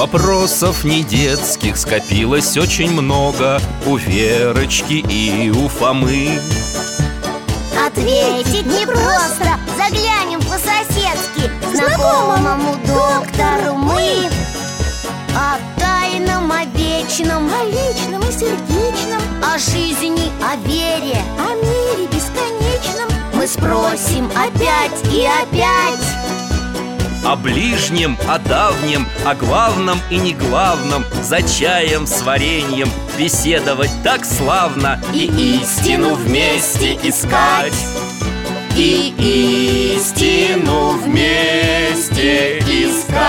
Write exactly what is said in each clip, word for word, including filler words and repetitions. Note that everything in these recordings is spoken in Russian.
Вопросов не детских скопилось очень много у Верочки и у Фомы. Ответить непросто, заглянем по-соседски знакомому доктору мы. О тайном, о вечном, о личном и сердечном, о жизни, о вере, о мире бесконечном мы спросим опять и опять. О ближнем, о давнем, о главном и неглавном, за чаем с вареньем беседовать так славно. И истину вместе искать, и истину вместе искать.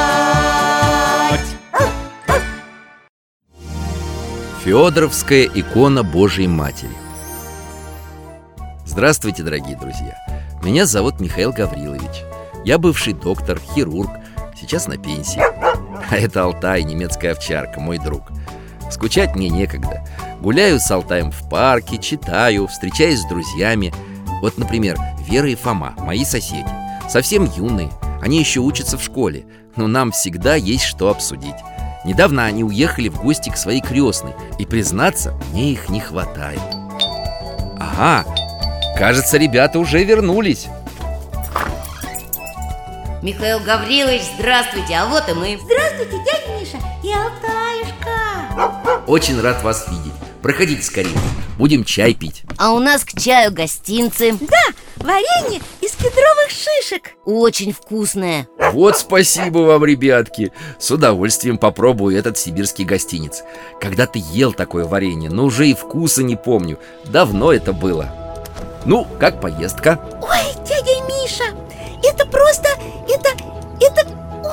Феодоровская икона Божией Матери. Здравствуйте, дорогие друзья! Меня зовут Михаил Гаврилович. Я бывший доктор, хирург, сейчас на пенсии. А это Алтай, немецкая овчарка, мой друг. Скучать мне некогда. Гуляю с Алтаем в парке, читаю, встречаюсь с друзьями. Вот, например, Вера и Фома, мои соседи. Совсем юные, они еще учатся в школе, но нам всегда есть что обсудить. Недавно они уехали в гости к своей крестной, и, признаться, мне их не хватает. Ага, кажется, ребята уже вернулись. Михаил Гаврилович, здравствуйте, а вот и мы. Здравствуйте, дядя Миша и Алтаюшка. Очень рад вас видеть. Проходите скорее, будем чай пить. А у нас к чаю гостинцы. Да, варенье из кедровых шишек. Очень вкусное. Вот спасибо вам, ребятки. С удовольствием попробую этот сибирский гостинец. Когда-то ел такое варенье, но уже и вкуса не помню. Давно это было. Ну, как поездка? Ой, дядя Миша, это просто, это, это,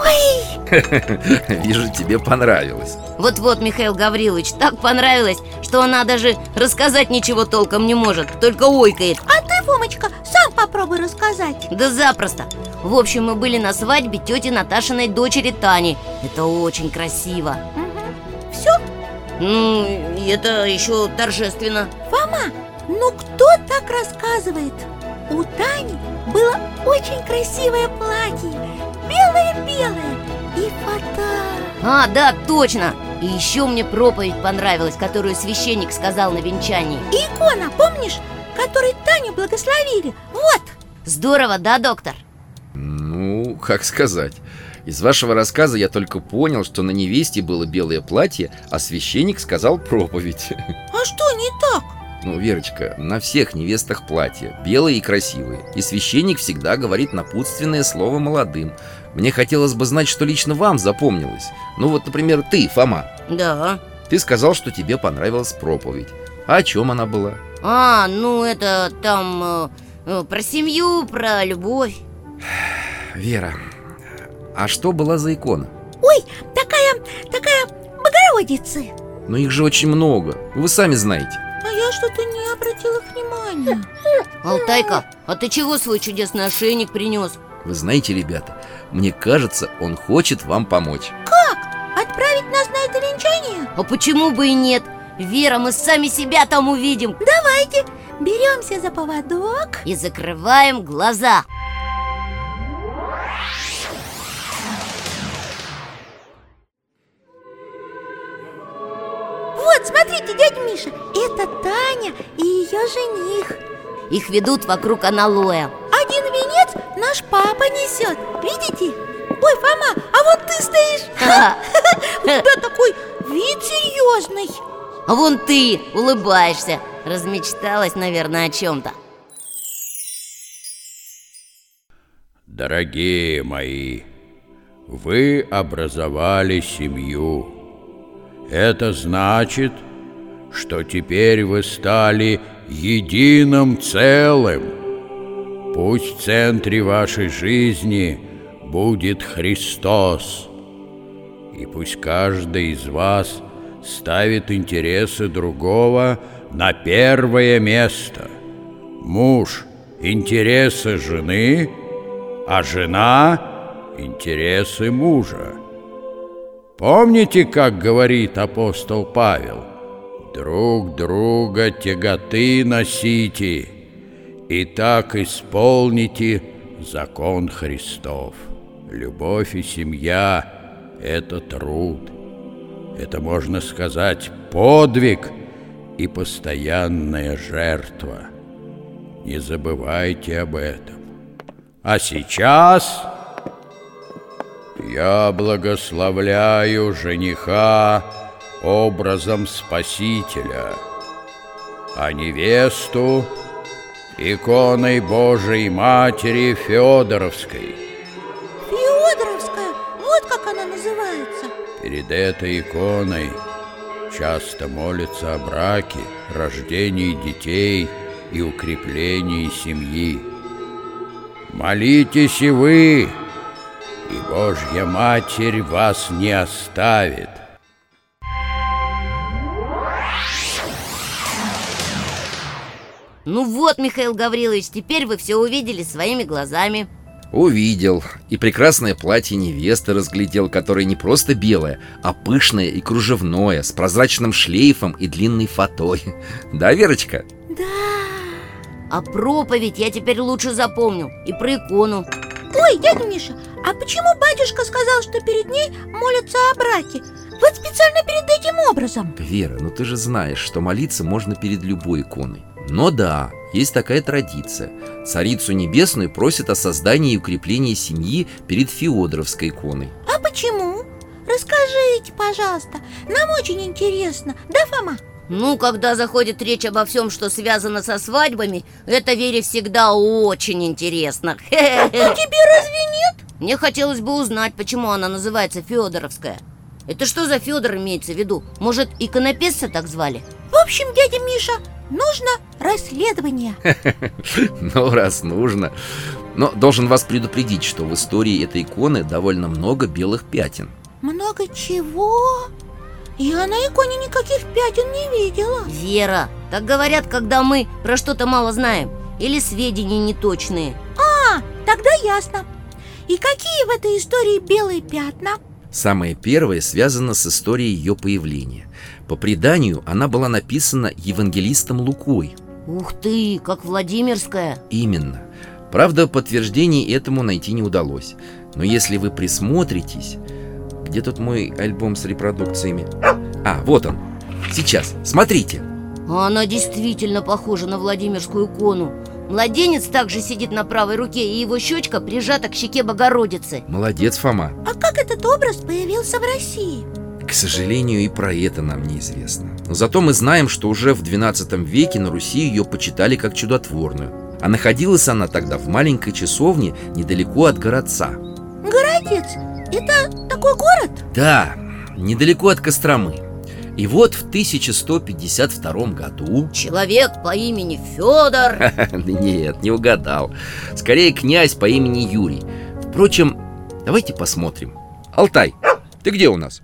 ой! Вижу, тебе понравилось. Вот-вот, Михаил Гаврилович, так понравилось, что она даже рассказать ничего толком не может, только ойкает. А ты, Фомочка, сам попробуй рассказать. Да запросто. В общем, мы были на свадьбе тети Наташиной дочери Тани. Это очень красиво. Угу. Все? Ну, это еще торжественно. Фома, ну кто так рассказывает? У Тани было очень красивое платье, белое-белое и фата. А, да, точно. И еще мне проповедь понравилась, которую священник сказал на венчании. И икона, помнишь, которой Таню благословили? Вот. Здорово, да, доктор? Ну, как сказать. Из вашего рассказа я только понял, что на невесте было белое платье, а священник сказал проповедь. А что не так? Ну, Верочка, на всех невестах платья белые и красивые. И священник всегда говорит напутственное слово молодым. Мне хотелось бы знать, что лично вам запомнилось. Ну вот, например, ты, Фома. Да. Ты сказал, что тебе понравилась проповедь. А о чем она была? А, ну это там э, про семью, про любовь. Вера, а что была за икона? Ой, такая, такая Богородица. Но их же очень много, вы сами знаете. А я что-то не обратила внимания. Алтайка, а ты чего свой чудесный ошейник принес? Вы знаете, ребята, мне кажется, он хочет вам помочь. Как? Отправить нас на это венчание? А почему бы и нет? Вера, мы сами себя там увидим. Давайте, беремся за поводок и закрываем глаза. Вот, смотрите, дядя Миша, это Таня и ее жених. Их ведут вокруг аналоя. Один венец наш папа несет, видите? Ой, Фома, а вот ты стоишь. У тебя такой вид серьезный. А вон ты улыбаешься. Размечталась, наверное, о чем-то. Дорогие мои, вы образовали семью. Это значит, что теперь вы стали единым целым. Пусть в центре вашей жизни будет Христос, и пусть каждый из вас ставит интересы другого на первое место. Муж – интересы жены, а жена – интересы мужа. Помните, как говорит апостол Павел? Друг друга тяготы носите, и так исполните закон Христов. Любовь и семья это труд. Это, можно сказать, подвиг и постоянная жертва. Не забывайте об этом. А сейчас я благословляю жениха образом Спасителя, а невесту иконой Божией Матери Феодоровской. Феодоровская? Вот как она называется. Перед этой иконой часто молятся о браке, рождении детей и укреплении семьи. Молитесь и вы, и Божья Матерь вас не оставит. Ну вот, Михаил Гаврилович, теперь вы все увидели своими глазами. Увидел. И прекрасное платье невесты разглядел, которое не просто белое, а пышное и кружевное, с прозрачным шлейфом и длинной фатой. Да, Верочка? Да. А проповедь я теперь лучше запомнил. И про икону. Ой, дядя Миша, а почему батюшка сказал, что перед ней молятся о браке? Вот специально перед этим образом. Вера, ну ты же знаешь, что молиться можно перед любой иконой. Но да, есть такая традиция. Царицу Небесную просят о создании и укреплении семьи перед Феодоровской иконой. А почему? Расскажите, пожалуйста. Нам очень интересно. Да, Фома? Ну, когда заходит речь обо всем, что связано со свадьбами, это Вере всегда очень интересно. А тебе разве нет? Мне хотелось бы узнать, почему она называется Феодоровская. Это что за Федор имеется в виду? Может, иконописца так звали? В общем, дядя Миша, нужно расследование. Ну, раз нужно. Но должен вас предупредить, что в истории этой иконы довольно много белых пятен. Много чего? Я на иконе никаких пятен не видела. Вера, так говорят, когда мы про что-то мало знаем или сведения неточные. А, тогда ясно. И какие в этой истории белые пятна? Самое первое связано с историей ее появления. По преданию, она была написана евангелистом Лукой. Ух ты, как Владимирская. Именно. Правда, подтверждений этому найти не удалось. Но если вы присмотритесь... Где тут мой альбом с репродукциями? А, вот он. Сейчас, смотрите. Она действительно похожа на Владимирскую икону. Младенец также сидит на правой руке, и его щечка прижата к щеке Богородицы. Молодец, Фома. А как этот образ появился в России? К сожалению, и про это нам неизвестно. Но зато мы знаем, что уже в двенадцатом веке на Руси ее почитали как чудотворную. А находилась она тогда в маленькой часовне недалеко от городца. Городец? Это такой город? Да, недалеко от Костромы. И вот в тысяча сто пятьдесят втором году... Человек по имени Федор. Нет, не угадал. Скорее, князь по имени Юрий. Впрочем, давайте посмотрим. Алтай, ты где у нас?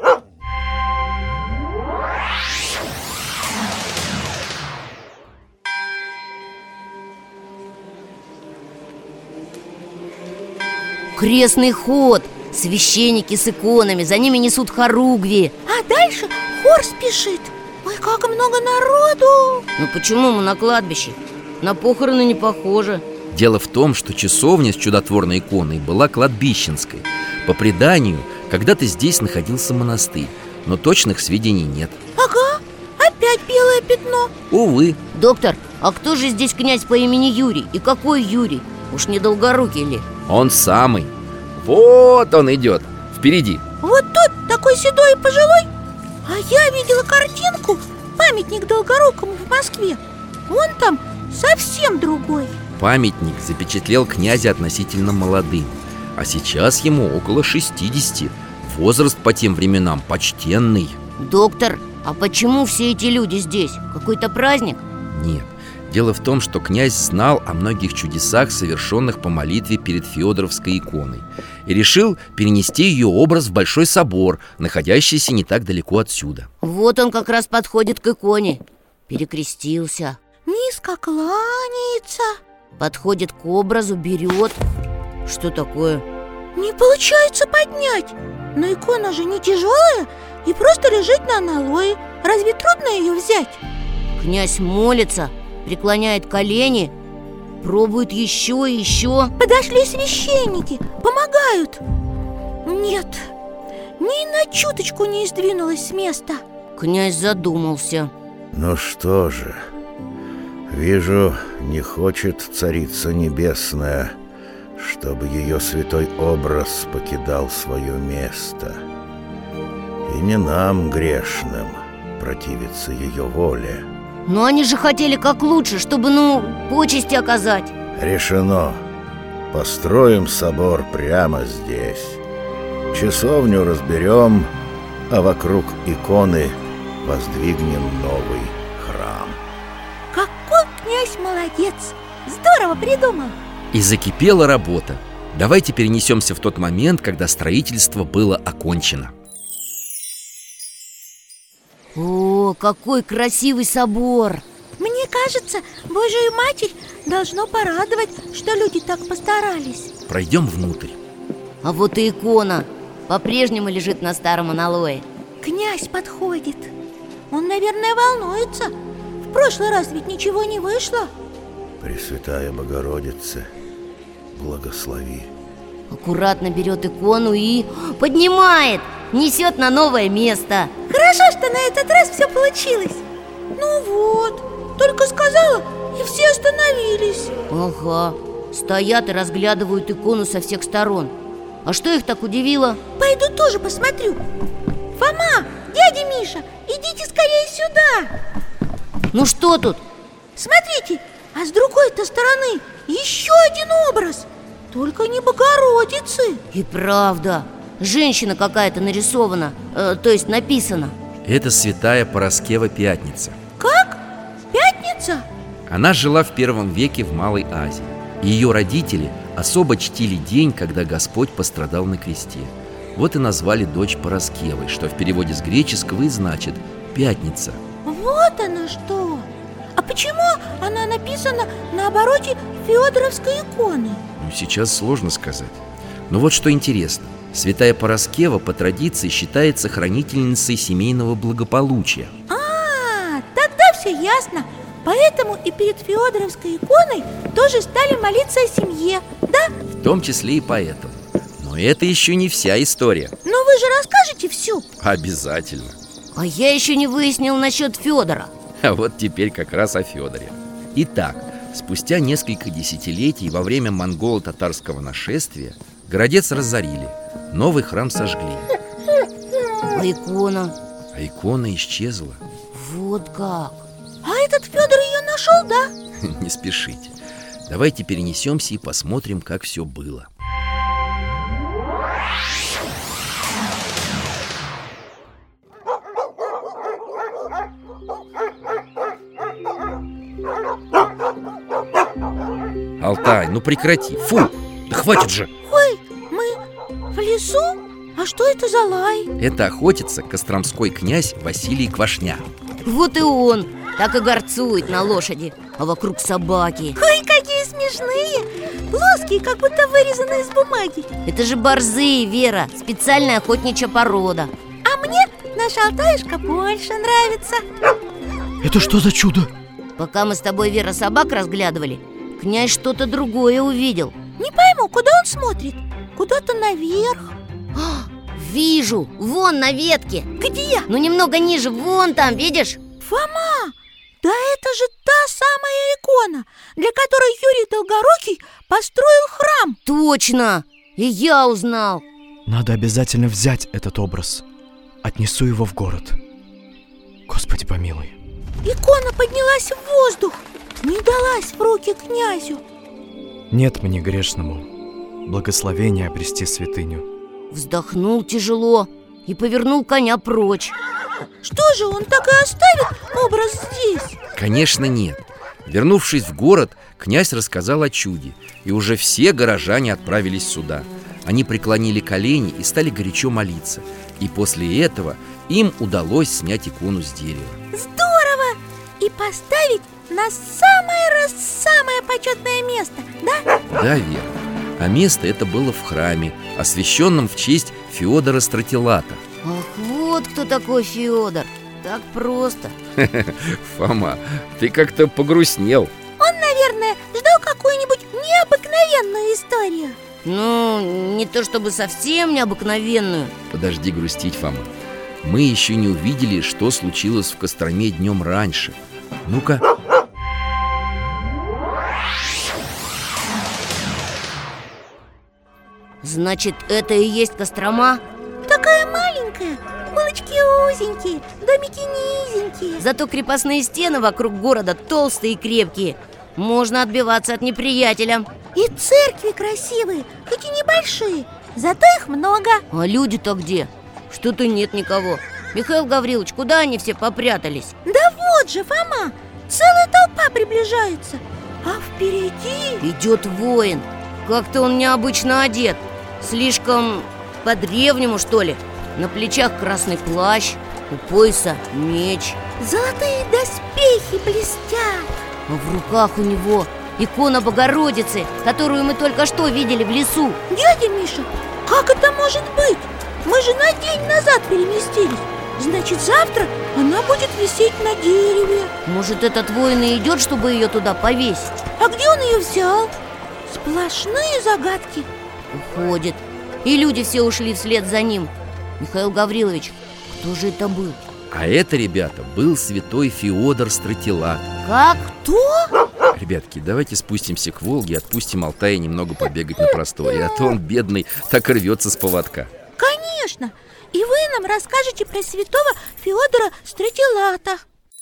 Крестный ход. Священники с иконами, за ними несут хоругви. А дальше хор спешит. Ой, как много народу! Ну почему мы на кладбище? На похороны не похоже. Дело в том, что часовня с чудотворной иконой была кладбищенской. По преданию, когда-то здесь находился монастырь, но точных сведений нет. Ага, опять белое пятно. Увы. Доктор, а кто же здесь князь по имени Юрий? И какой Юрий? Уж не Долгорукий ли? Он самый. Вот он идет, впереди. Вот тот, такой седой и пожилой. А я видела картинку, памятник Долгорукому в Москве. Он там совсем другой. Памятник запечатлел князя относительно молодым. А сейчас ему около шестидесяти. Возраст по тем временам почтенный. Доктор, а почему все эти люди здесь? Какой-то праздник? Нет. Дело в том, что князь знал о многих чудесах, совершенных по молитве перед Феодоровской иконой, и решил перенести ее образ в Большой собор, находящийся не так далеко отсюда. Вот он как раз подходит к иконе. Перекрестился. Низко кланяется. Подходит к образу, берет. Что такое? Не получается поднять. Но икона же не тяжелая и просто лежит на аналое. Разве трудно ее взять? Князь молится, преклоняет колени, пробует еще и еще. Подошли священники, помогают. Нет, ни на чуточку не сдвинулась с места. Князь задумался. Ну что же, вижу, не хочет Царица Небесная, чтобы ее святой образ покидал свое место. И не нам, грешным, противиться ее воле. Но они же хотели как лучше, чтобы, ну, почести оказать. Решено. Построим собор прямо здесь. Часовню разберем, а вокруг иконы воздвигнем новый храм. Какой князь молодец! Здорово придумал! И закипела работа. Давайте перенесемся в тот момент, когда строительство было окончено. О, какой красивый собор! Мне кажется, Божию Матерь должно порадовать, что люди так постарались. Пройдем внутрь. А вот и икона по-прежнему лежит на старом аналое. Князь подходит. Он, наверное, волнуется. В прошлый раз ведь ничего не вышло. Пресвятая Богородица, благослови. Аккуратно берет икону и поднимает, несет на новое место. Хорошо, что на этот раз все получилось. Ну вот, только сказала, и все остановились. Ага, стоят и разглядывают икону со всех сторон. А что их так удивило? Пойду тоже посмотрю. Фома, дядя Миша, идите скорее сюда. Ну что тут? Смотрите, а с другой-то стороны еще один образ. Только не Богородицы. И правда, женщина какая-то нарисована, э, то есть написана. Это святая Параскева Пятница. Как? Пятница? Она жила в первом веке в Малой Азии. Ее родители особо чтили день, когда Господь пострадал на кресте. Вот и назвали дочь Параскевой, что в переводе с греческого и значит «пятница». Вот она что! А почему она написана на обороте Феодоровской иконы? Ну, сейчас сложно сказать. Но вот что интересно. Святая Параскева по традиции считается хранительницей семейного благополучия. А, тогда все ясно. Поэтому и перед Феодоровской иконой тоже стали молиться о семье, да? В том числе и поэтому. Но это еще не вся история. Но вы же расскажете всю. Обязательно. А я еще не выяснил насчет Федора. А вот теперь как раз о Федоре. Итак, спустя несколько десятилетий во время монголо-татарского нашествия городец разорили, новый храм сожгли. А икона? А икона исчезла. Вот как. А этот Федор ее нашел, да? Не спешите. Давайте перенесемся и посмотрим, как все было. Алтай, ну прекрати, фу, да хватит же. Ой, мы в лесу? А что это за лай? Это охотится костромской князь Василий Квашня. Вот и он, так и горцует на лошади, а вокруг собаки. Ой, какие смешные! Плоские, как будто вырезаны из бумаги. Это же борзые, Вера, специальная охотничья порода. А мне наша Алтаюшка больше нравится. Это что за чудо? Пока мы с тобой, Вера, собак разглядывали, князь что-то другое увидел. Не пойму, куда он смотрит? Куда-то наверх. А, вижу, вон на ветке. Где? Ну немного ниже, вон там, видишь? Фома, да это же та самая икона, для которой Юрий Долгорукий построил храм. Точно, и я узнал. Надо обязательно взять этот образ. Отнесу его в город. Господи помилуй. Икона поднялась в воздух, не далась в руки князю. Нет мне грешному благословения обрести святыню. Вздохнул тяжело и повернул коня прочь. Что же, он так и оставит образ здесь? Конечно, нет. Вернувшись в город, князь рассказал о чуде, и уже все горожане отправились сюда. Они преклонили колени и стали горячо молиться. И после этого им удалось снять икону с дерева. Здорово! И поставить на самое раз самое почетное место, да? Да, Вера. А место это было в храме, освященном в честь Феодора Стратилата. Ах, вот кто такой Федор. Так просто. Фома, ты как-то погрустнел. Он, наверное, ждал какую-нибудь необыкновенную историю. Ну, не то чтобы совсем необыкновенную. Подожди грустить, Фома. Мы еще не увидели, что случилось в Костроме днем раньше. Ну-ка. Значит, это и есть Кострома? Такая маленькая, улочки узенькие, домики низенькие. Зато крепостные стены вокруг города толстые и крепкие. Можно отбиваться от неприятеля. И церкви красивые, хоть и небольшие, зато их много. А люди-то где? Что-то нет никого. Михаил Гаврилович, куда они все попрятались? Да вот же, Фома, целая толпа приближается. А впереди... Идет воин. Как-то он необычно одет. Слишком по-древнему, что ли. На плечах красный плащ, у пояса меч. Золотые доспехи блестят. А в руках у него икона Богородицы, которую мы только что видели в лесу. Дядя Миша, как это может быть? Мы же на день назад переместились. Значит, завтра она будет висеть на дереве. Может, этот воин и идет, чтобы ее туда повесить? А где он ее взял? Сплошные загадки. Уходит. И люди все ушли вслед за ним. Михаил Гаврилович, кто же это был? А это, ребята, был святой Феодор Стратилат. Как? Кто? Ребятки, давайте спустимся к Волге и отпустим Алтая немного побегать на просторе. А то он, бедный, так рвется с поводка. Конечно. И вы нам расскажете про святого Феодора Стратилата.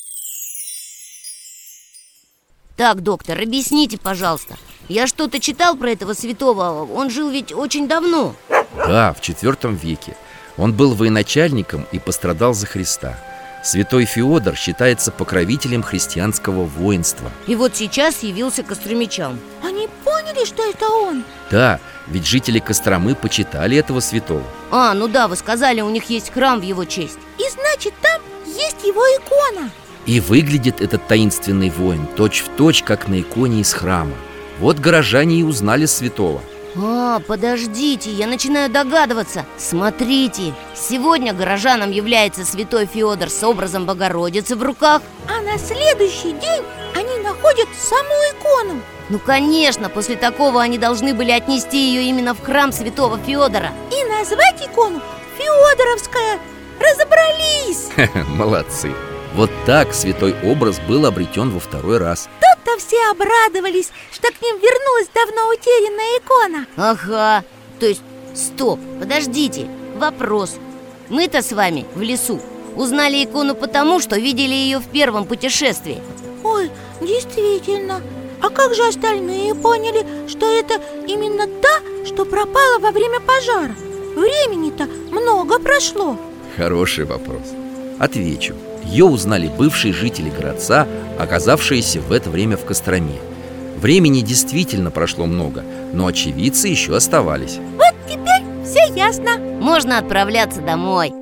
Так, доктор, объясните, пожалуйста. Я что-то читал про этого святого. Он жил ведь очень давно. Да, в четвертом веке. Он был военачальником и пострадал за Христа. Святой Феодор считается покровителем христианского воинства. И вот сейчас явился к костромичам. Они поняли, что это он? Да, ведь жители Костромы почитали этого святого. А, ну да, вы сказали, у них есть храм в его честь. И значит, там есть его икона. И выглядит этот таинственный воин точь-в-точь, как на иконе из храма. Вот горожане и узнали святого. А, подождите, я начинаю догадываться. Смотрите, сегодня горожанам является святой Феодор с образом Богородицы в руках. А на следующий день они находят саму икону. Ну, конечно, после такого они должны были отнести ее именно в храм святого Феодора и назвать икону Феодоровская. Разобрались! Молодцы! Вот так святой образ был обретен во второй раз. Тут-то все обрадовались, что к ним вернулась давно утерянная икона. Ага, то есть, стоп, подождите, вопрос. Мы-то с вами в лесу узнали икону потому, что видели ее в первом путешествии. Ой, действительно. А как же остальные поняли, что это именно та, что пропала во время пожара? Времени-то много прошло. Хороший вопрос. Отвечу. Ее узнали бывшие жители городца, оказавшиеся в это время в Костроме. Времени действительно прошло много, но очевидцы еще оставались. Вот теперь все ясно. Можно отправляться домой.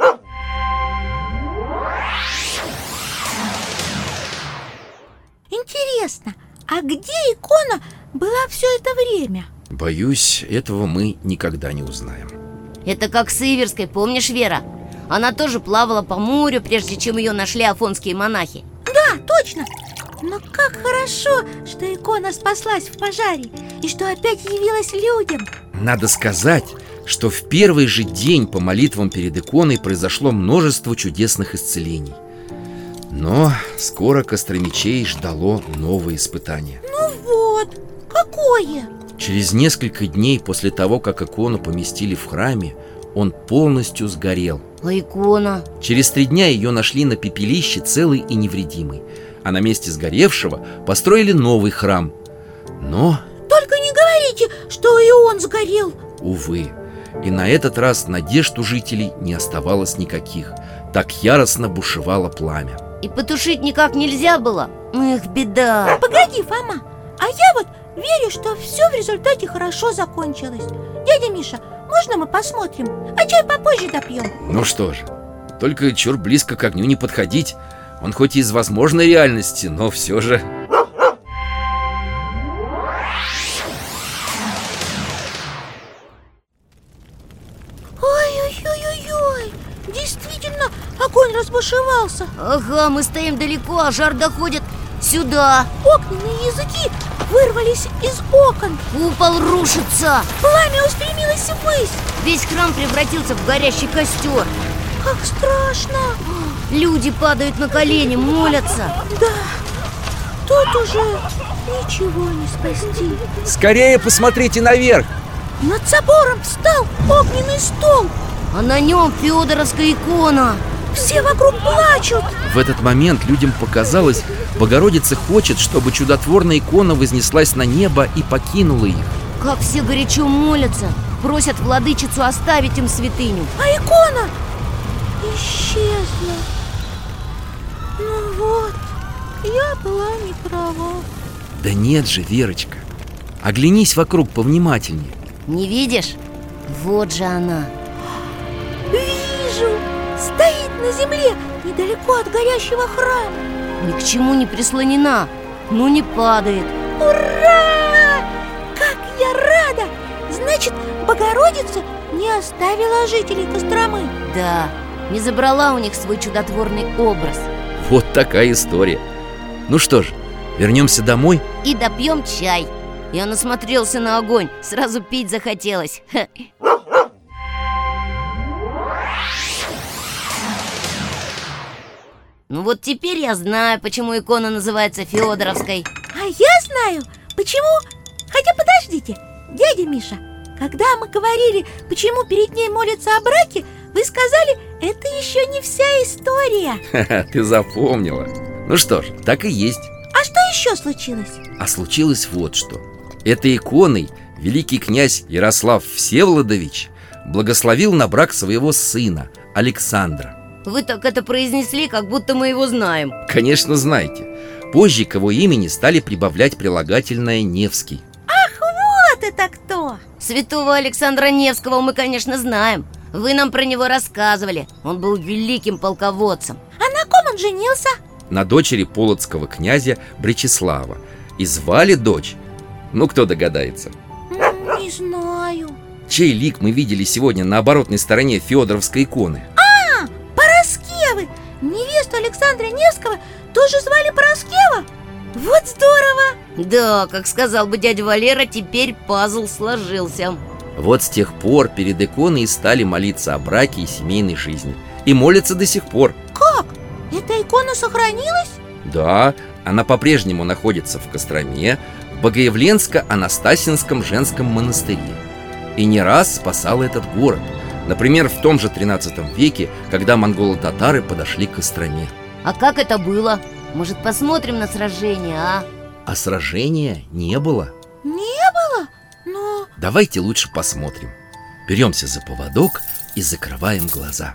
Интересно, а где икона была все это время? Боюсь, этого мы никогда не узнаем. Это как с Иверской, помнишь, Вера? Она тоже плавала по морю, прежде чем ее нашли афонские монахи. Да, точно. Но как хорошо, что икона спаслась в пожаре и что опять явилась людям. Надо сказать, что в первый же день по молитвам перед иконой произошло множество чудесных исцелений. Но скоро костромичей ждало новое испытание. Ну вот, какое? Через несколько дней после того, как икону поместили в храме, он полностью сгорел. А икона? Через три дня ее нашли на пепелище целой и невредимой. А на месте сгоревшего построили новый храм. Но... Только не говорите, что и он сгорел. Увы. И на этот раз надежд у жителей не оставалось никаких. Так яростно бушевало пламя. И потушить никак нельзя было? Эх, беда. Погоди, Фома, а я вот верю, что все в результате хорошо закончилось. Дядя Миша, можно мы посмотрим? А чай попозже допьем. Ну что же, только чур близко к огню не подходить. Он хоть и из возможной реальности, но все же... Ой-ой-ой-ой-ой, действительно, огонь разбушевался. Ага, мы стоим далеко, а жар доходит сюда. Огненные языки вырвались из окон. Купол рушится. Пламя устремилось ввысь. Весь храм превратился в горящий костер. Как страшно. Люди падают на колени, молятся. Да, тут уже ничего не спасти. Скорее посмотрите наверх! Над собором встал огненный стол. А на нем Феодоровская икона. Все вокруг плачут. В этот момент людям показалось, Богородица хочет, чтобы чудотворная икона вознеслась на небо и покинула их. Как все горячо молятся, просят владычицу оставить им святыню. А икона исчезла. Ну вот, я была не права. Да нет же, Верочка, оглянись вокруг повнимательнее. Не видишь? Вот же она. Вижу, стоит на земле недалеко от горящего храма. Ни к чему не прислонена, но не падает. Ура! Как я рада! Значит, Богородица не оставила жителей Костромы. Да, не забрала у них свой чудотворный образ. Вот такая история. Ну что ж, вернемся домой. И допьем чай. Я насмотрелся на огонь, сразу пить захотелось. Ну вот теперь я знаю, почему икона называется Феодоровской. А я знаю, почему. Хотя подождите, дядя Миша, когда мы говорили, почему перед ней молятся о браке, вы сказали, это еще не вся история. Ха-ха, ты запомнила. Ну что ж, так и есть. А что еще случилось? А случилось вот что. Этой иконой великий князь Ярослав Всеволодович благословил на брак своего сына Александра. Вы так это произнесли, как будто мы его знаем. Конечно, знаете. Позже к его имени стали прибавлять прилагательное «Невский». Ах, вот это кто! Святого Александра Невского мы, конечно, знаем. Вы нам про него рассказывали. Он был великим полководцем. А на ком он женился? На дочери полоцкого князя Бречеслава. И звали дочь, ну кто догадается? Не знаю. Чей лик мы видели сегодня на оборотной стороне Феодоровской иконы? А, Параскевы! Невесту Александра Невского тоже звали Параскева? Вот здорово! Да, как сказал бы дядя Валера, теперь пазл сложился. Вот с тех пор перед иконой стали молиться о браке и семейной жизни. И молятся до сих пор. Как? Эта икона сохранилась? Да, она по-прежнему находится в Костроме, в Богоявленско-Анастасинском женском монастыре. И не раз спасала этот город. Например, в том же тринадцатом веке, когда монголо-татары подошли к Костроме. А как это было? Может, посмотрим на сражение, а? А сражения не было. Не было? Но... Давайте лучше посмотрим. Беремся за поводок и закрываем глаза.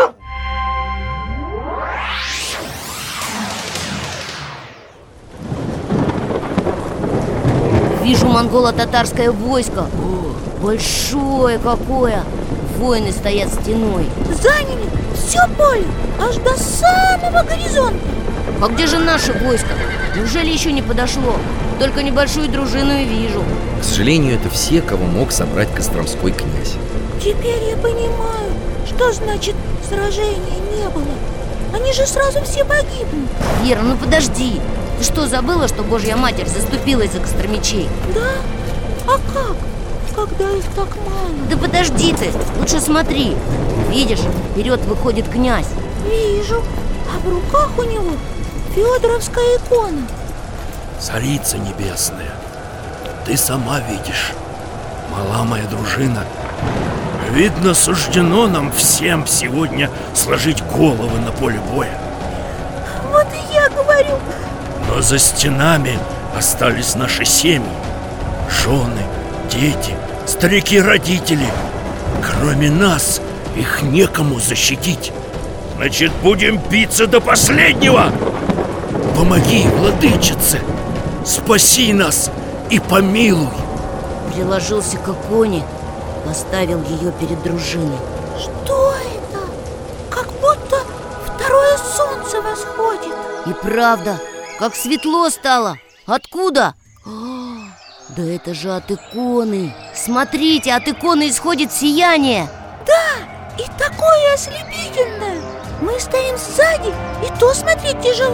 Вижу монголо-татарское войско. О, большое какое! Воины стоят стеной. Заняли все поле, аж до самого горизонта. А где же наше войско? Неужели еще не подошло? Только небольшую дружину и вижу. К сожалению, это все, кого мог собрать костромской князь. Теперь я понимаю, что значит сражения не было. Они же сразу все погибнут. Вера, ну подожди. Ты что, забыла, что Божья Матерь заступилась за костромичей? Да? А как? Когда их так мало? Да подожди ты, лучше смотри. Видишь, вперед выходит князь. Вижу, а в руках у него Феодоровская икона. Царица небесная, ты сама видишь, мала моя дружина. Видно, суждено нам всем сегодня сложить головы на поле боя. Вот и я говорю. Но за стенами остались наши семьи, жены, дети, старики-родители. Кроме нас их некому защитить. Значит, будем биться до последнего. Помоги, владычице, спаси нас и помилуй. Приложился к иконе, поставил ее перед дружиной. Что это? Как будто второе солнце восходит. И правда, как светло стало. Откуда? А, да это же от иконы. Смотрите, от иконы исходит сияние. Да, и такое ослепительное. Мы стоим сзади, и то смотреть тяжело.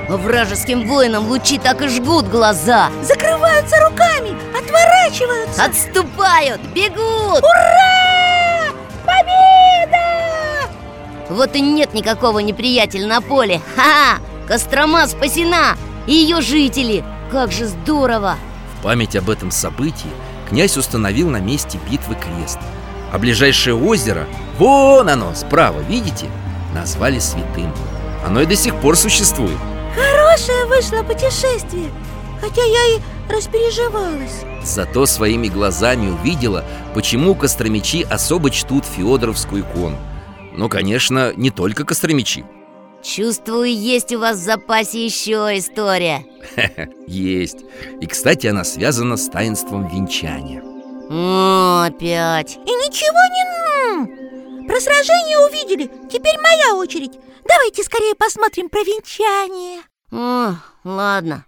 А вражеским воинам лучи так и жгут глаза. Закрываются руками, отворачиваются. Отступают, бегут. Ура! Победа! Вот и нет никакого неприятеля на поле. Ха-ха! Кострома спасена! И ее жители! Как же здорово! В память об этом событии князь установил на месте битвы крест. А ближайшее озеро, вон оно, справа, видите, назвали святым. Оно и до сих пор существует. Хорошее вышло путешествие, хотя я и распереживалась. Зато своими глазами увидела, почему костромичи особо чтут Феодоровскую икону. Но, конечно, не только костромичи. Чувствую, есть у вас в запасе еще история. Есть. И, кстати, она связана с таинством венчания. О, опять. И ничего не... Про сражение увидели, теперь моя очередь. Давайте скорее посмотрим про венчание. О, ладно.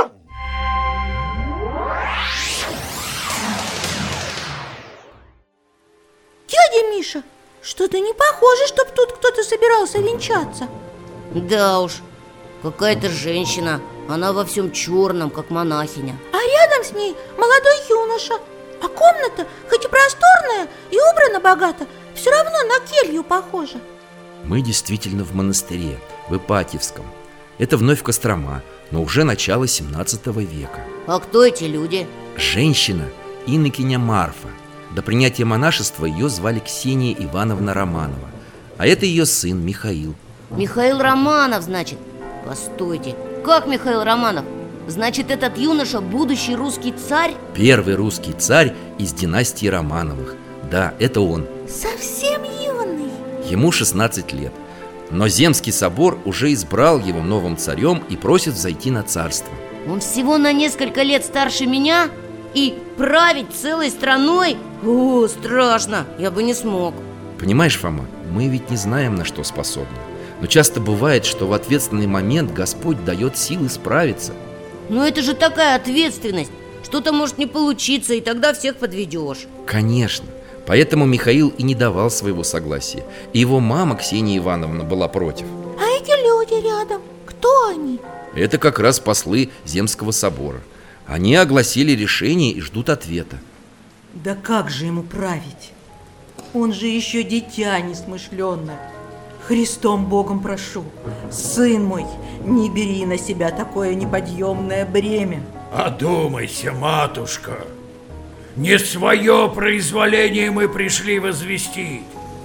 Дядя Миша, что-то не похоже, чтоб тут кто-то собирался венчаться. Да уж, какая-то женщина. Она во всем черном, как монахиня. А рядом с ней молодой юноша. А комната, хоть и просторная и убрана богато, все равно на келью похожа. Мы действительно в монастыре, в Ипатьевском. Это вновь Кострома, но уже начало семнадцатого века. А кто эти люди? Женщина, инокиня Марфа. До принятия монашества ее звали Ксения Ивановна Романова. А это ее сын Михаил. Михаил Романов, значит. Постойте, как Михаил Романов? Значит, этот юноша будущий русский царь? Первый русский царь из династии Романовых. Да, это он. Совсем юный. Ему шестнадцать лет. Но Земский собор уже избрал его новым царем и просит взойти на царство. Он всего на несколько лет старше меня? И править целой страной? О, страшно, я бы не смог. Понимаешь, Фома, мы ведь не знаем, на что способны. Но часто бывает, что в ответственный момент Господь дает силы справиться. Но это же такая ответственность. Что-то может не получиться, и тогда всех подведешь. Конечно. Поэтому Михаил и не давал своего согласия. И его мама, Ксения Ивановна, была против. А эти люди рядом, кто они? Это как раз послы Земского собора. Они огласили решение и ждут ответа. Да как же ему править? Он же еще дитя несмышленное. Христом Богом прошу, сын мой, не бери на себя такое неподъемное бремя. Одумайся, матушка. Не свое произволение мы пришли возвестить.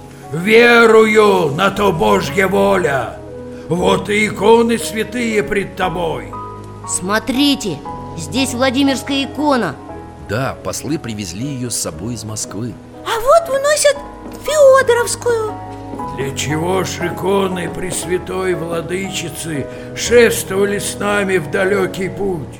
Верую, на то Божья воля. Вот и иконы святые пред тобой. Смотрите, здесь Владимирская икона. Да, послы привезли ее с собой из Москвы. А вот выносят Феодоровскую. Для чего ж иконы Пресвятой Владычицы шествовали с нами в далекий путь?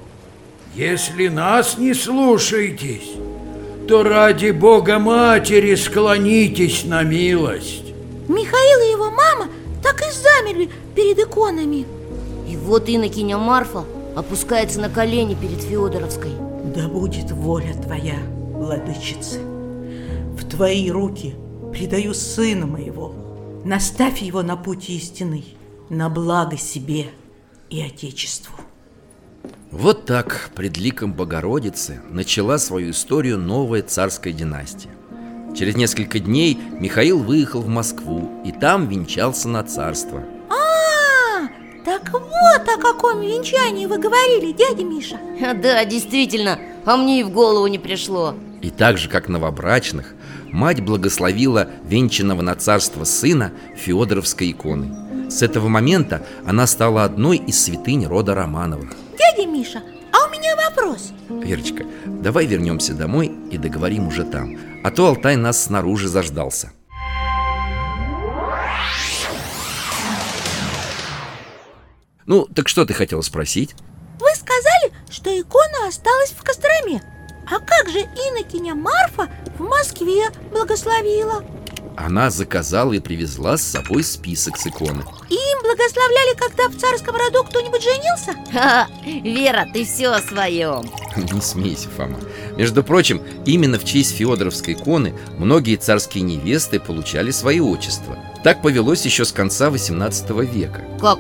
Если нас не слушаетесь, то ради Бога Матери склонитесь на милость. Михаил и его мама так и замерли перед иконами. И вот инокиня Марфа опускается на колени перед Феодоровской. Да будет воля твоя, Владычица. В твои руки предаю сына моего. Наставь его на путь истинный, на благо себе и Отечеству. Вот так пред ликом Богородицы начала свою историю новая царская династия. Через несколько дней Михаил выехал в Москву и там венчался на царство. А, так вот о каком венчании вы говорили, дядя Миша. Да, действительно, а мне и в голову не пришло. И так же, как новобрачных, мать благословила венчанного на царство сына Феодоровской иконой. С этого момента она стала одной из святынь рода Романовых. Дядя Миша, а у меня вопрос. Верочка, давай вернемся домой и договорим уже там. А то Алтай нас снаружи заждался. Ну, так что ты хотела спросить? Вы сказали, что икона осталась в Костроме. А как же инокиня Марфа в Москве благословила? Она заказала и привезла с собой список с иконы. И им благословляли, когда в царском роду кто-нибудь женился? Ха, Вера, ты все о своем. Не смейся, Фома. Между прочим, именно в честь Феодоровской иконы многие царские невесты получали свои отчества. Так повелось еще с конца восемнадцатого века. Как это?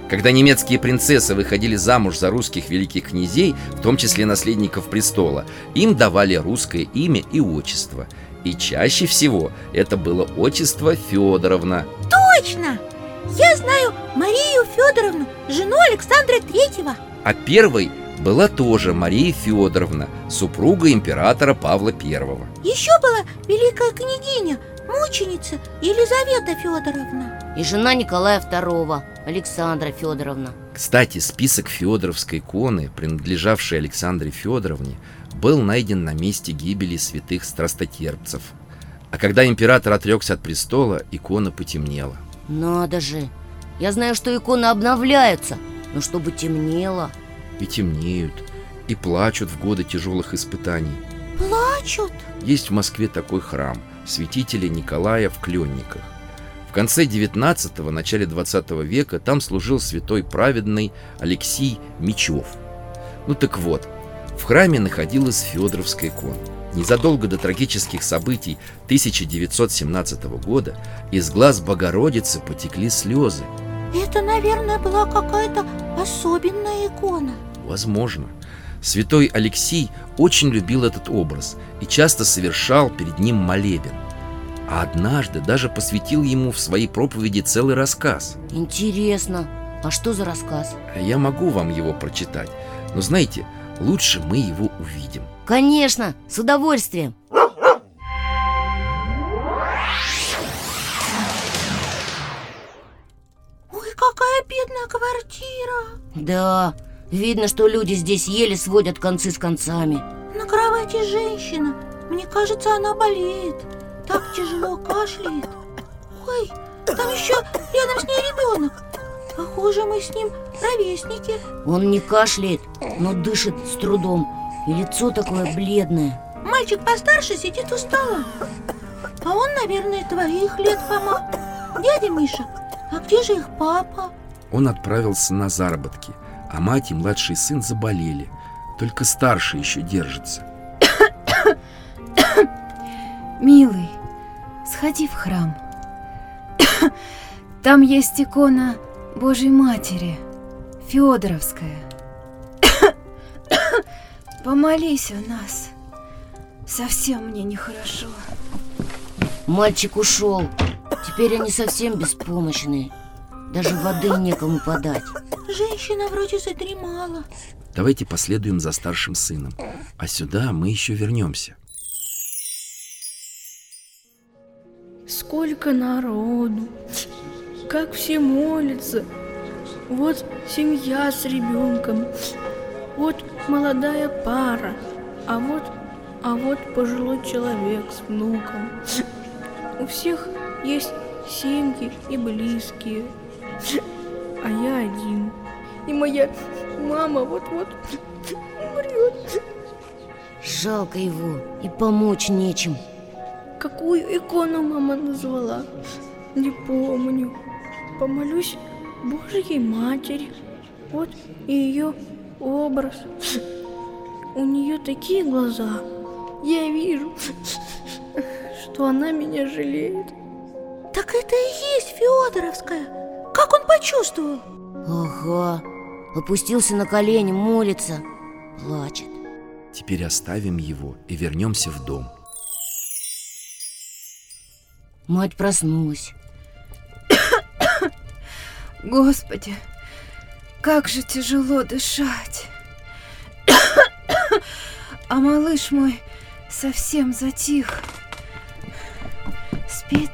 Когда немецкие принцессы выходили замуж за русских великих князей, в том числе наследников престола, им давали русское имя и отчество. И чаще всего это было отчество Федоровна. Точно! Я знаю Марию Федоровну, жену Александра Третьего. А первой была тоже Мария Федоровна, супруга императора Павла Первого. Еще была великая княгиня, мученица Елизавета Федоровна. И жена Николая Второго, Александра Федоровна. Кстати, список федоровской иконы, принадлежавшей Александре Федоровне, был найден на месте гибели святых страстотерпцев. А когда император отрекся от престола, икона потемнела. Надо же! Я знаю, что иконы обновляются, но чтобы темнело. И темнеют, и плачут в годы тяжелых испытаний. Плачут? Есть в Москве такой храм святителя Николая в Кленниках. В конце девятнадцатого, начале двадцатого века там служил святой праведный Алексий Мечев. Ну так вот, в храме находилась Федоровская икона. Незадолго до трагических событий тысяча девятьсот семнадцатого года из глаз Богородицы потекли слезы. Это, наверное, была какая-то особенная икона. Возможно. Святой Алексий очень любил этот образ и часто совершал перед ним молебен. А однажды даже посвятил ему в своей проповеди целый рассказ. Интересно, а что за рассказ? Я могу вам его прочитать, но знаете, лучше мы его увидим. Конечно, с удовольствием. Ой, какая бедная квартира. Да, видно, что люди здесь еле сводят концы с концами. На кровати женщина. Мне кажется, она болеет. Так тяжело кашляет. Ой, там еще рядом с ней ребенок. Похоже, мы с ним ровесники. Он не кашляет, но дышит с трудом. И лицо такое бледное. Мальчик постарше сидит у стола. А он, наверное, твоих лет, Фома. Дядя Миша, а где же их папа? Он отправился на заработки, а мать и младший сын заболели. Только старший еще держится. Милый, сходи в храм. Там есть икона Божьей Матери, Федоровская. Помолись у нас. Совсем мне нехорошо. Мальчик ушел. Теперь они совсем беспомощные. Даже воды некому подать. Женщина вроде задремала. Давайте последуем за старшим сыном. А сюда мы еще вернемся. Сколько народу, как все молятся. Вот семья с ребенком, вот молодая пара, а вот, а вот пожилой человек с внуком. У всех есть семьи и близкие, а я один. И моя мама вот-вот умрет. Жалко его, и помочь нечем. Какую икону мама назвала? Не помню. Помолюсь Божьей Матери. Вот и ее образ. У нее такие глаза. Я вижу, что она меня жалеет. Так это и есть Федоровская. Как он почувствовал? Ага, опустился на колени, молится, плачет. Теперь оставим его и вернемся в дом. Мать проснулась. Господи, как же тяжело дышать. А малыш мой совсем затих. Спит.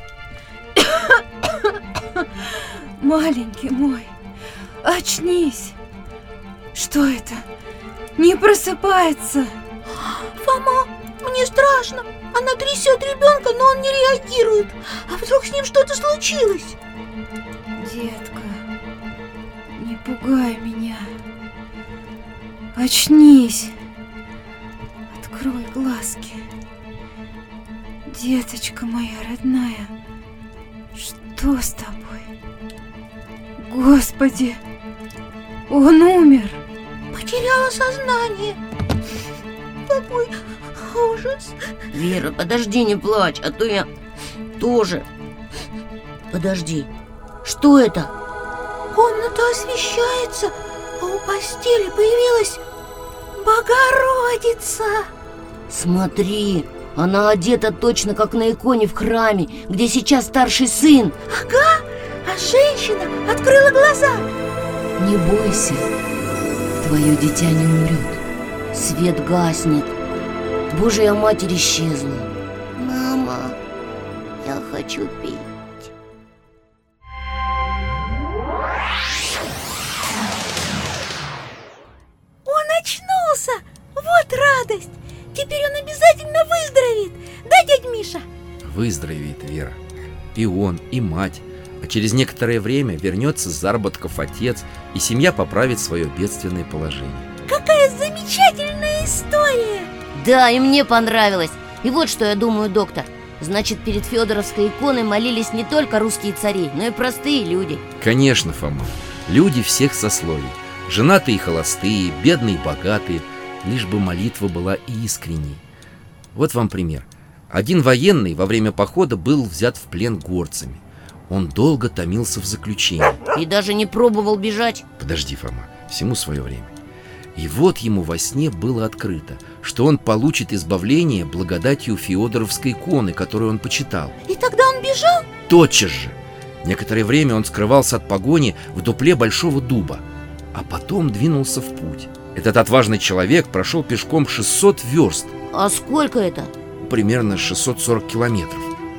Маленький мой, очнись. Что это? Не просыпается. Фома, мне страшно. Она трясет ребенка, но он не реагирует. А вдруг с ним что-то случилось? Детка, не пугай меня. Очнись. Открой глазки. Деточка моя родная, что с тобой? Господи, он умер. Потеряла сознание. Какой ужас. Вера, подожди, не плачь, а то я тоже. Подожди, что это? комната освещается, а у постели появилась Богородица. Смотри, она одета точно как на иконе в храме, где сейчас старший сын. Ага, а женщина открыла глаза. Не бойся, твое дитя не умрет. Свет гаснет. Божья Матерь исчезла. Мама, я хочу пить. Он очнулся! Вот радость! Теперь он обязательно выздоровеет! Да, дядь Миша? Выздоровеет, Вера. И он, и мать. А через некоторое время вернется с заработков отец, и семья поправит свое бедственное положение. Какая замечательная история! Да, и мне понравилось. И вот что я думаю, доктор. Значит, перед Федоровской иконой молились не только русские цари, но и простые люди. Конечно, Фома. Люди всех сословий. Женатые и холостые, бедные и богатые. Лишь бы молитва была искренней. Вот вам пример. Один военный во время похода был взят в плен горцами. Он долго томился в заключении. И даже не пробовал бежать. Подожди, Фома, всему свое время. И вот ему во сне было открыто, что он получит избавление благодатью Феодоровской иконы, которую он почитал. И тогда он бежал? Тотчас же. Некоторое время он скрывался от погони в дупле большого дуба, а потом двинулся в путь. Этот отважный человек прошел пешком шестьсот верст. А сколько это? Примерно шестьсот сорок километров.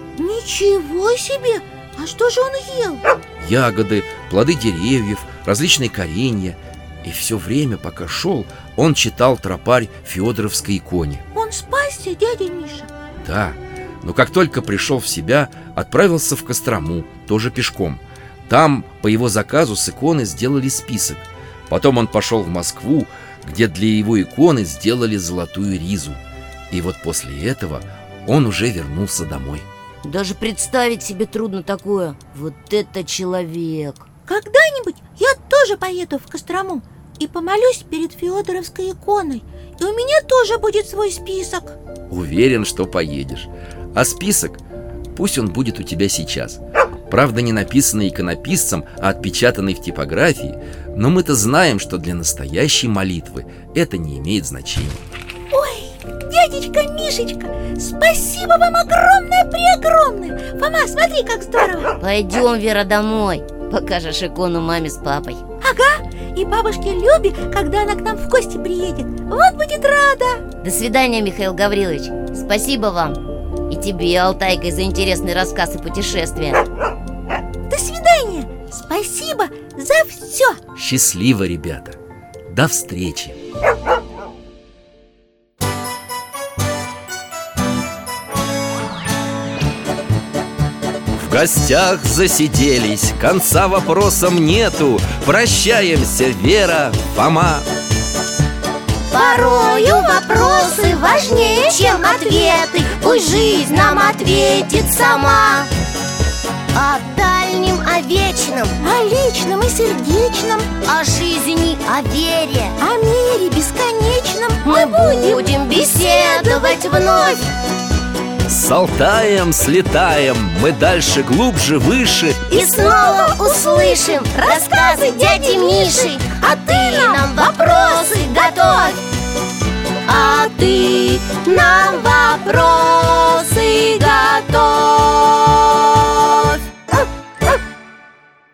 Ничего себе! А что же он ел? Ягоды, плоды деревьев, различные коренья. И все время, пока шел, он читал тропарь Феодоровской иконе. Он спасся, дядя Миша? Да, но как только пришел в себя, отправился в Кострому, тоже пешком. Там по его заказу с иконы сделали список. Потом он пошел в Москву, где для его иконы сделали золотую ризу. И вот после этого он уже вернулся домой. Даже представить себе трудно такое. Вот это человек! Когда-нибудь я тоже поеду в Кострому и помолюсь перед Феодоровской иконой, и у меня тоже будет свой список. Уверен, что поедешь. А список, пусть он будет у тебя сейчас. Правда, не написанный иконописцем, а отпечатанный в типографии. Но мы-то знаем, что для настоящей молитвы это не имеет значения. Ой, дядечка Мишечка, спасибо вам огромное-преогромное. Фома, смотри, как здорово. Пойдем, Вера, домой. Покажешь икону маме с папой. Ага, и бабушке Любе, когда она к нам в гости приедет. Вот будет рада. До свидания, Михаил Гаврилович. Спасибо вам. И тебе, Алтайка, за интересный рассказ и путешествие. До свидания. Спасибо за все. Счастливо, ребята. До встречи. В гостях засиделись, конца вопросам нету. Прощаемся, Вера, Фома. Порою вопросы важнее, чем ответы. Пусть жизнь нам ответит сама. О дальнем, о вечном, о личном и сердечном, о жизни, о вере, о мире бесконечном мы будем беседовать вновь. С Алтаем слетаем, мы дальше, глубже, выше. И снова услышим рассказы дяди Миши. А ты нам вопросы готовь. А ты нам вопросы